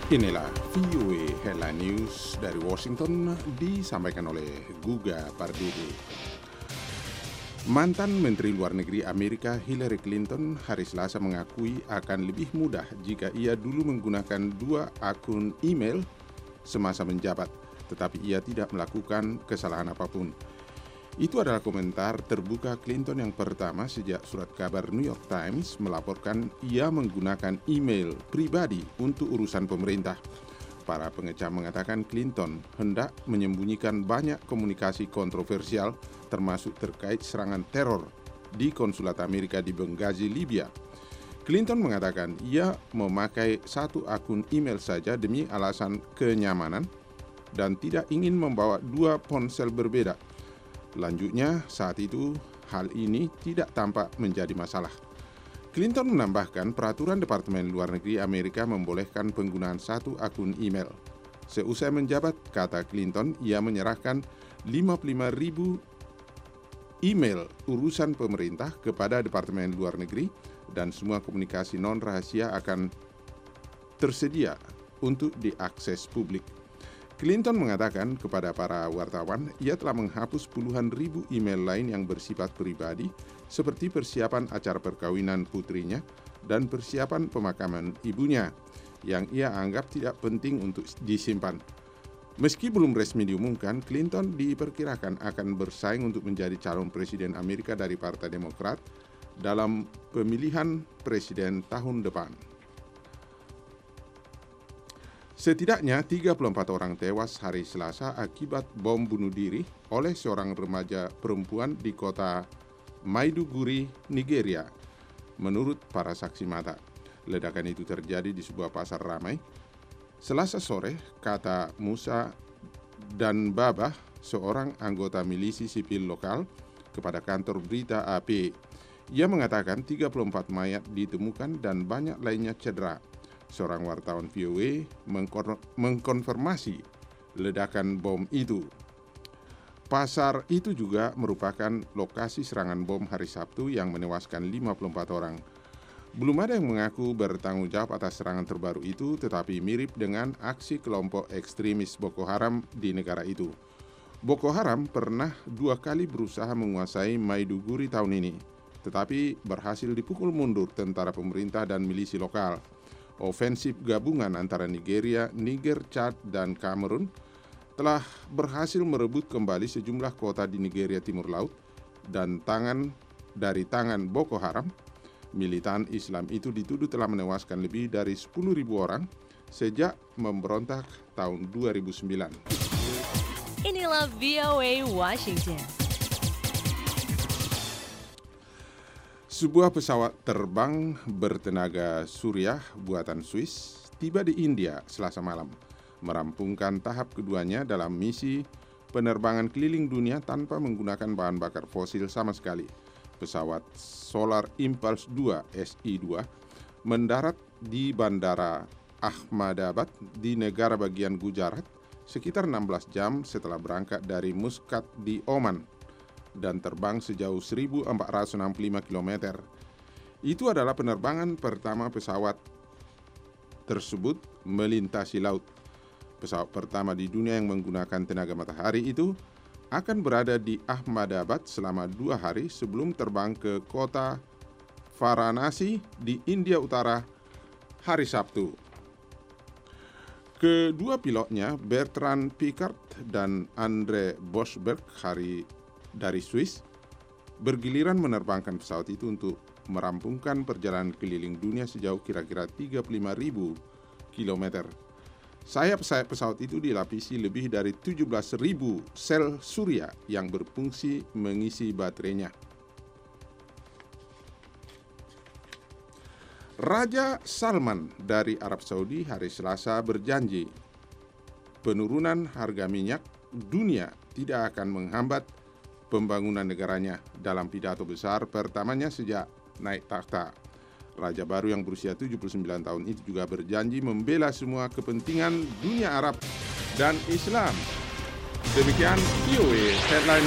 Inilah VOA Headline News dari Washington disampaikan oleh Guga Pardede. Mantan Menteri Luar Negeri Amerika Hillary Clinton hari Selasa mengakui akan lebih mudah jika ia dulu menggunakan 2 akun email semasa menjabat, tetapi ia tidak melakukan kesalahan apapun. Itu adalah komentar terbuka Clinton yang pertama sejak surat kabar New York Times melaporkan ia menggunakan email pribadi untuk urusan pemerintah. Para pengecam mengatakan Clinton hendak menyembunyikan banyak komunikasi kontroversial termasuk terkait serangan teror di konsulat Amerika di Benghazi, Libya. Clinton mengatakan ia memakai 1 akun email saja demi alasan kenyamanan dan tidak ingin membawa 2 ponsel berbeda. Lanjutnya, saat itu hal ini tidak tampak menjadi masalah. Clinton menambahkan peraturan Departemen Luar Negeri Amerika membolehkan penggunaan 1 akun email. Seusai menjabat, kata Clinton, ia menyerahkan 55.000 email urusan pemerintah kepada Departemen Luar Negeri dan semua komunikasi non-rahasia akan tersedia untuk diakses publik. Clinton mengatakan kepada para wartawan ia telah menghapus puluhan ribu email lain yang bersifat pribadi seperti persiapan acara perkawinan putrinya dan persiapan pemakaman ibunya yang ia anggap tidak penting untuk disimpan. Meski belum resmi diumumkan, Clinton diperkirakan akan bersaing untuk menjadi calon presiden Amerika dari Partai Demokrat dalam pemilihan presiden tahun depan. Setidaknya 34 orang tewas hari Selasa akibat bom bunuh diri oleh seorang remaja perempuan di kota Maiduguri, Nigeria, menurut para saksi mata. Ledakan itu terjadi di sebuah pasar ramai. Selasa sore, kata Musa dan Babah, seorang anggota milisi sipil lokal, kepada kantor berita AP. Ia mengatakan 34 mayat ditemukan dan banyak lainnya cedera. Seorang wartawan VOA mengkonfirmasi ledakan bom itu. Pasar itu juga merupakan lokasi serangan bom hari Sabtu yang menewaskan 54 orang. Belum ada yang mengaku bertanggung jawab atas serangan terbaru itu, tetapi mirip dengan aksi kelompok ekstremis Boko Haram di negara itu. Boko Haram pernah 2 kali berusaha menguasai Maiduguri tahun ini, tetapi berhasil dipukul mundur tentara pemerintah dan milisi lokal. Ofensif gabungan antara Nigeria, Niger, Chad, dan Kamerun telah berhasil merebut kembali sejumlah kota di Nigeria Timur Laut dan dari tangan Boko Haram. Militan Islam itu dituduh telah menewaskan lebih dari 10.000 orang sejak memberontak tahun 2009. Inilah VOA Washington. Sebuah pesawat terbang bertenaga surya buatan Swiss tiba di India Selasa malam, merampungkan tahap keduanya dalam misi penerbangan keliling dunia tanpa menggunakan bahan bakar fosil sama sekali. Pesawat Solar Impulse 2 SI-2 mendarat di Bandara Ahmedabad di negara bagian Gujarat sekitar 16 jam setelah berangkat dari Muscat di Oman dan terbang sejauh 1.465 km. Itu adalah penerbangan pertama pesawat tersebut melintasi laut. Pesawat pertama di dunia yang menggunakan tenaga matahari itu akan berada di Ahmedabad selama 2 hari sebelum terbang ke kota Varanasi di India Utara hari Sabtu. Kedua pilotnya, Bertrand Piccard dan Andre Bosberg dari Swiss, bergiliran menerbangkan pesawat itu untuk merampungkan perjalanan keliling dunia sejauh kira-kira 35.000 km. Sayap pesawat itu dilapisi lebih dari 17.000 sel surya yang berfungsi mengisi baterainya. Raja Salman dari Arab Saudi hari Selasa berjanji penurunan harga minyak dunia tidak akan menghambat pembangunan negaranya dalam pidato besar pertamanya sejak naik takhta. Raja baru yang berusia 79 tahun itu juga berjanji membela semua kepentingan dunia Arab dan Islam. Demikian VOA Headline.